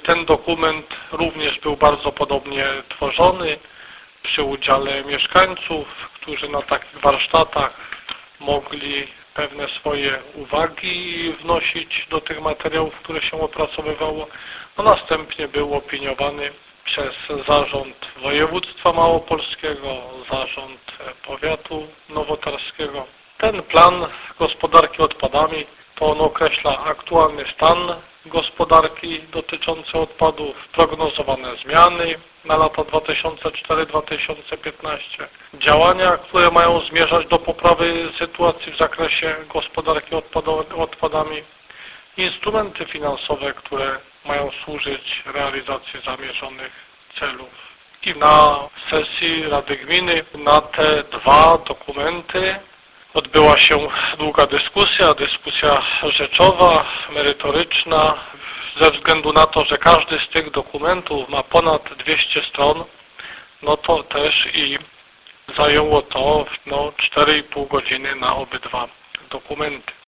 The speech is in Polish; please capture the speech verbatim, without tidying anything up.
ten dokument również był bardzo podobnie tworzony przy udziale mieszkańców, którzy na takich warsztatach mogli pewne swoje uwagi wnosić do tych materiałów, które się opracowywało, a następnie był opiniowany przez Zarząd Województwa Małopolskiego, Zarząd Powiatu Nowotarskiego. Ten plan gospodarki odpadami to on określa aktualny stan gospodarki dotyczący odpadów, prognozowane zmiany na lata dwa tysiące czwarty do dwa tysiące piętnastego, działania, które mają zmierzać do poprawy sytuacji w zakresie gospodarki odpadami, instrumenty finansowe, które mają służyć realizacji zamierzonych celów. I na sesji Rady Gminy na te dwa dokumenty odbyła się długa dyskusja, dyskusja rzeczowa, merytoryczna, ze względu na to, że każdy z tych dokumentów ma ponad dwieście stron, no to też i zajęło to no, cztery i pół godziny na obydwa dokumenty.